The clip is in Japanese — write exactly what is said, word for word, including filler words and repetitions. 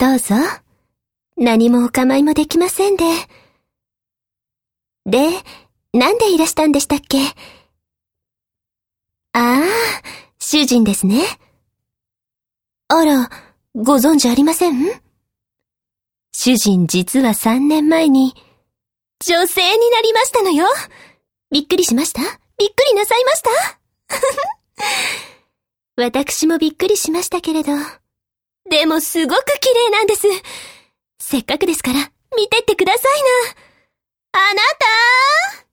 どうぞ。何もお構いもできませんで。で、なんでいらしたんでしたっけ？ああ、主人ですね。あら、ご存知ありません？主人実はさんねんまえに、女性になりましたのよ。びっくりしました？びっくりなさいました？私もびっくりしましたけれど。でもすごく綺麗なんです。せっかくですから、見てってくださいな。あなた